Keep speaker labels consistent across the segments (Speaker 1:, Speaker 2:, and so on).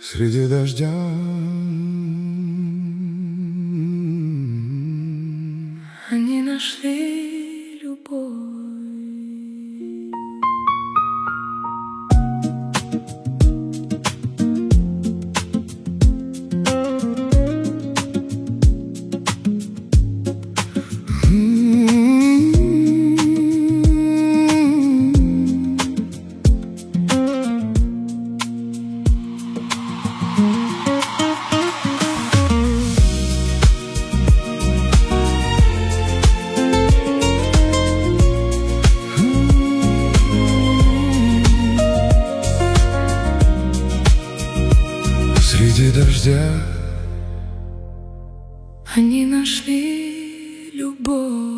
Speaker 1: Среди дождя
Speaker 2: они нашли любовь.
Speaker 1: Среди дождя
Speaker 2: Они нашли любовь.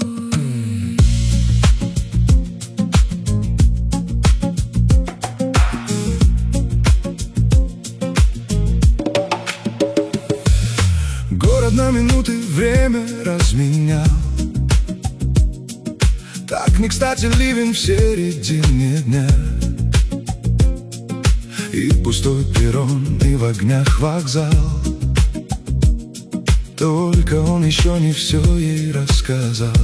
Speaker 1: город на минуты время разменял. Так не кстати ливень в середине дня. И пустой перрон, и в огнях вокзал. Только он еще не все ей рассказал.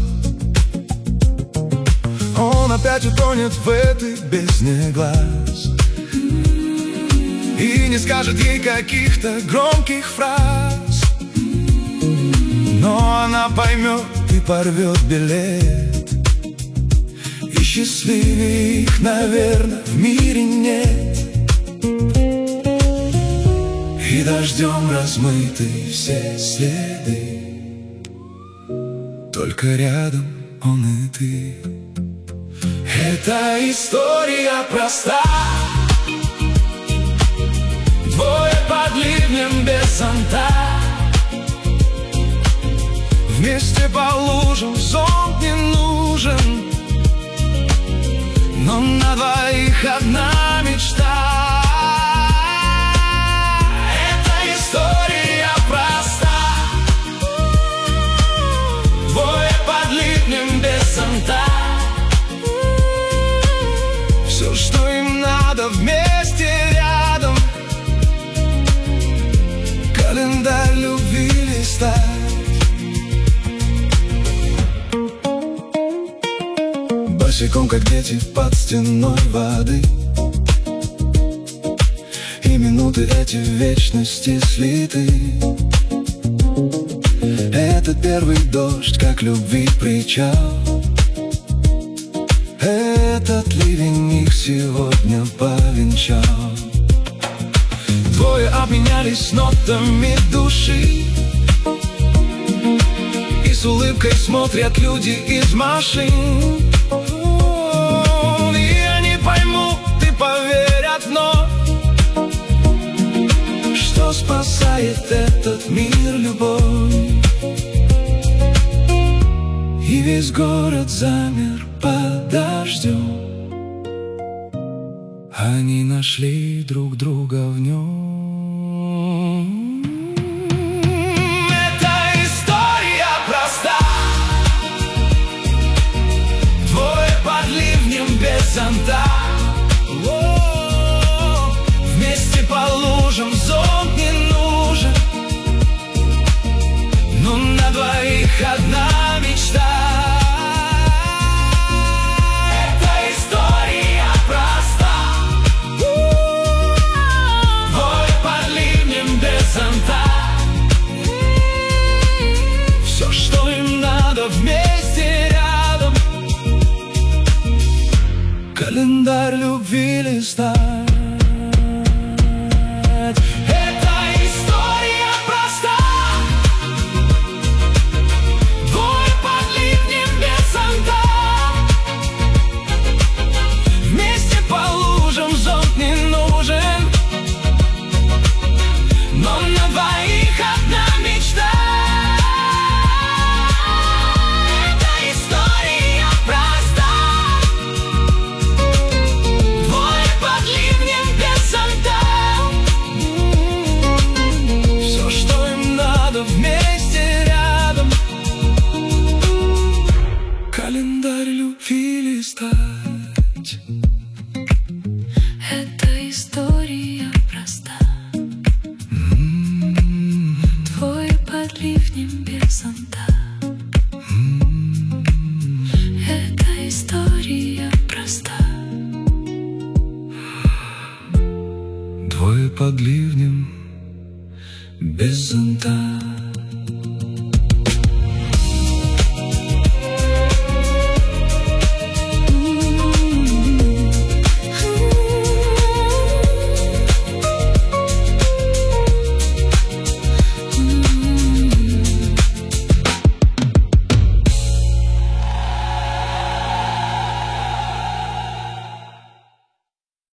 Speaker 1: Он опять утонет в этой бездне глаз и не скажет ей каких-то громких фраз. Но она поймет и порвет билет. И счастливее их, наверное, в мире нет. И дождем размыты все следы. Только рядом он и ты. Эта история проста. Двое под ливнем без зонта. Вместе по лужам, зонт не нужен. Но на двоих одна мечта. Все, что им надо, вместе рядом. Календарь любви листать. Босиком, как дети, под стеной воды. И минуты эти в вечности слиты. Этот первый дождь, как любви причал. Этот ливень их сегодня повенчал. Двое обменялись нотами души. И с улыбкой смотрят люди из машин. И они поймут и поверят вновь, что спасает этот мир любовь. И весь город замер под дождем. Они нашли друг друга в нем. Эта история проста. Двое под ливнем без зонта. Вместе по лужам, зонт не нужен. Но на двоих одна мечта. Все, что им надо, вместе рядом. Календарь любви листать.